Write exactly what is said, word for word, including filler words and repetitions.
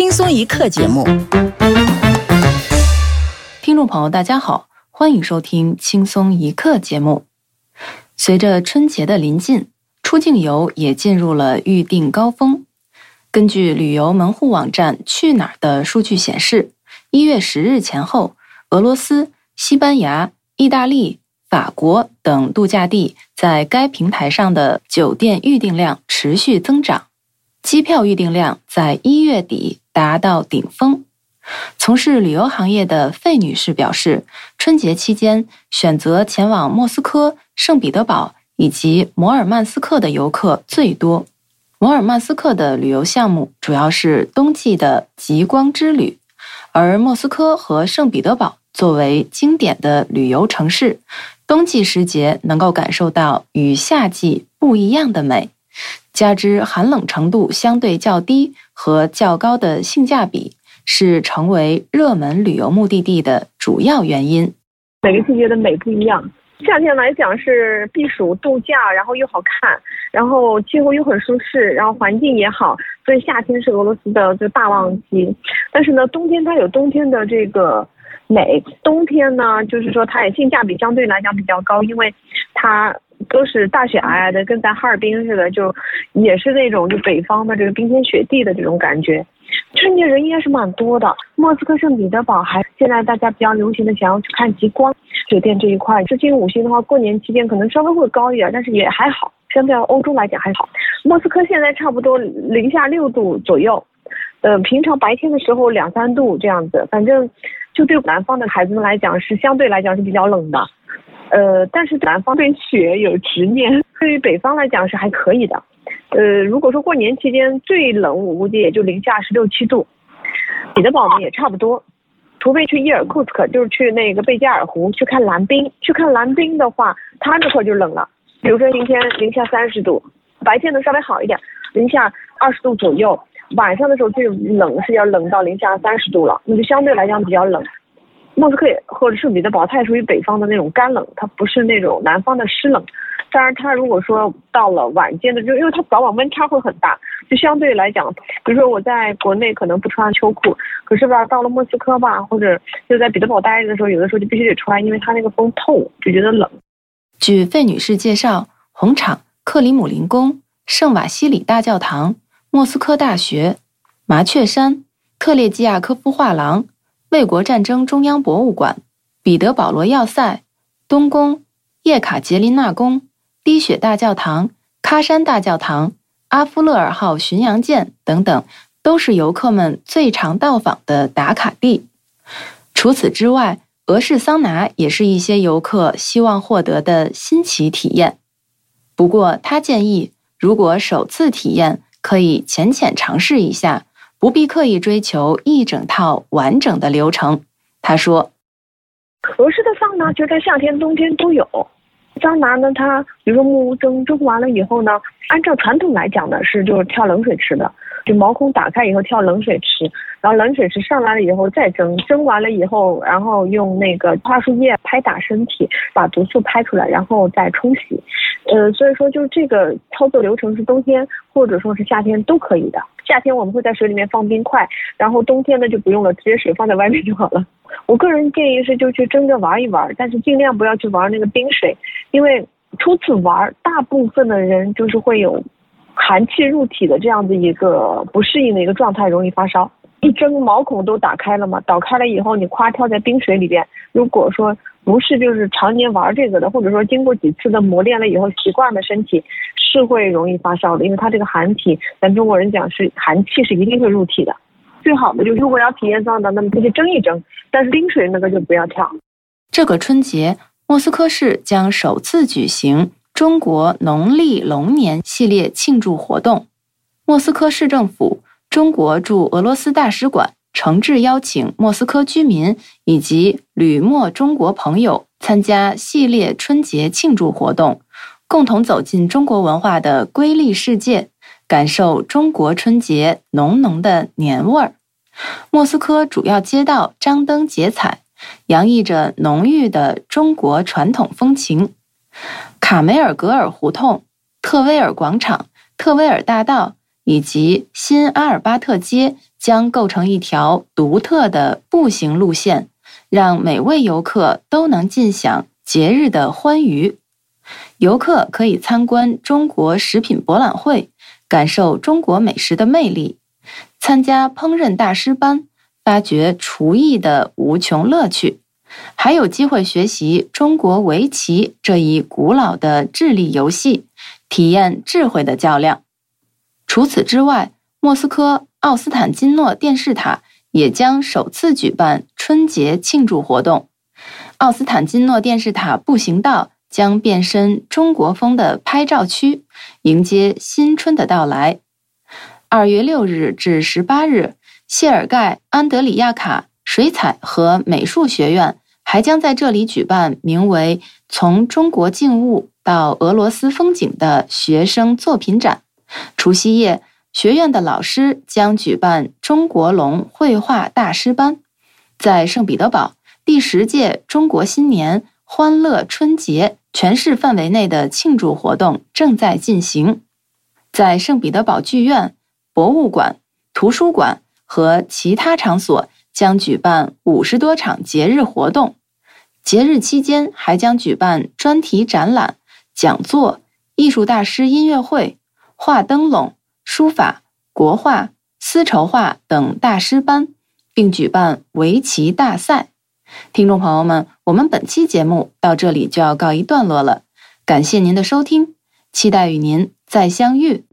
轻松一刻节目。 听众朋友大家好，欢迎收听轻松一刻节目。随着春节的临近，出境游也进入了预订高峰。根据旅游门户网站去哪儿的数据显示，一月十日前后，俄罗斯、西班牙、意大利、法国等度假地在该平台上的酒店预订量持续增长，机票预订量在一月底达到顶峰。从事旅游行业的费女士表示，春节期间选择前往莫斯科、圣彼得堡以及摩尔曼斯克的游客最多。摩尔曼斯克的旅游项目主要是冬季的极光之旅，而莫斯科和圣彼得堡作为经典的旅游城市，冬季时节能够感受到与夏季不一样的美，加之寒冷程度相对较低和较高的性价比，是成为热门旅游目的地的主要原因。 每个季节的美不一样，夏天来讲是避暑度假，然后又好看，然后气候又很舒适，然后环境也好，所以夏天是俄罗斯的就大旺季。但是呢，冬天它有冬天的这个美，冬天呢就是说它也性价比相对来讲比较高，因为它都是大雪皑皑的，跟咱哈尔滨似的，就也是那种就北方的这个冰天雪地的这种感觉。春节人应该是蛮多的，莫斯科、圣彼得堡还现在大家比较流行的想要去看极光，酒店这一块四星五星的话，过年期间可能稍微会高一点，但是也还好，相对欧洲来讲还好。莫斯科现在差不多零下六度左右，呃，平常白天的时候两三度这样子，反正就对南方的孩子们来讲是相对来讲是比较冷的，呃，但是南方对雪有执念，对于北方来讲是还可以的。呃，如果说过年期间最冷，我估计也就零下十六七度。彼得堡呢也差不多，除非去伊尔库茨克，就是去那个贝加尔湖去看蓝冰。去看蓝冰的话，它那块就冷了。比如说今天零下三十度，白天能稍微好一点，零下二十度左右。晚上的时候最冷是要冷到零下三十度了，那就相对来讲比较冷。莫斯科或者是彼得堡，它也属于北方的那种干冷，它不是那种南方的湿冷。当然，它如果说到了晚间的，就因为它早晚温差会很大，就相对来讲，比如说我在国内可能不穿秋裤，可是吧，到了莫斯科吧，或者就在彼得堡待着的时候，有的时候就必须得穿，因为它那个风透，就觉得冷。 据费女士介绍，红场、克里姆林宫、圣瓦西里大教堂、莫斯科大学、麻雀山、特列季亚科夫画廊、卫国战争中央博物馆、彼得保罗要塞、东宫、叶卡捷琳娜宫、滴血大教堂、喀山大教堂、阿夫勒尔号巡洋舰等等，都是游客们最常到访的打卡地。除此之外，俄式桑拿也是一些游客希望获得的新奇体验。不过他建议，如果首次体验，可以浅浅尝试一下，不必刻意追求一整套完整的流程。他说， 俄式的桑拿就在夏天冬天都有。桑拿呢，它比如说木屋蒸蒸完了以后呢，按照传统来讲呢，是就是跳冷水池的，就毛孔打开以后跳冷水池，然后冷水池上来了以后再蒸，蒸完了以后，然后用那个桦树叶拍打身体，把毒素拍出来，然后再冲洗。呃，所以说就是这个操作流程是冬天或者说是夏天都可以的。夏天我们会在水里面放冰块，然后冬天呢就不用了，直接水放在外面就好了。我个人建议是就去蒸着玩一玩，但是尽量不要去玩那个冰水，因为初次玩，大部分的人就是会有寒气入体的这样的一个不适应的一个状态，容易发烧。一蒸毛孔都打开了嘛，打开了以后你夸跳在冰水里边，如果说不是就是常年玩这个的，或者说经过几次的磨练了以后习惯的身体，是会容易发烧的，因为它这个寒体，咱中国人讲是寒气是一定会入体的。最好的就是如果要体验桑拿，那么就去蒸一蒸，但是冰水那个就不要跳。 这个春节，莫斯科市将首次举行中国农历龙年系列庆祝活动。莫斯科市政府、中国驻俄罗斯大使馆诚挚邀请莫斯科居民以及旅莫中国朋友参加系列春节庆祝活动，共同走进中国文化的瑰丽世界，感受中国春节浓浓的年味儿。莫斯科主要街道张灯结彩，洋溢着浓郁的中国传统风情。卡梅尔格尔胡同、特威尔广场、特威尔大道以及新阿尔巴特街将构成一条独特的步行路线，让每位游客都能尽享节日的欢愉。游客可以参观中国食品博览会，感受中国美食的魅力，参加烹饪大师班，发掘厨艺的无穷乐趣，还有机会学习中国围棋这一古老的智力游戏，体验智慧的较量。除此之外，莫斯科奥斯坦金诺电视塔也将首次举办春节庆祝活动。奥斯坦金诺电视塔步行道将变身中国风的拍照区，迎接新春的到来。二月六日至十八日，谢尔盖·安德里亚卡水彩和美术学院还将在这里举办名为“从中国静物到俄罗斯风景”的学生作品展。除夕夜，学院的老师将举办中国龙绘画大师班。在圣彼得堡，第十届中国新年欢乐春节全市范围内的庆祝活动正在进行。在圣彼得堡剧院、博物馆、图书馆和其他场所将举办五十多场节日活动。节日期间还将举办专题展览、讲座、艺术大师音乐会、画灯笼、书法、国画、丝绸画等大师班，并举办围棋大赛。听众朋友们，我们本期节目到这里就要告一段落了，感谢您的收听，期待与您再相遇。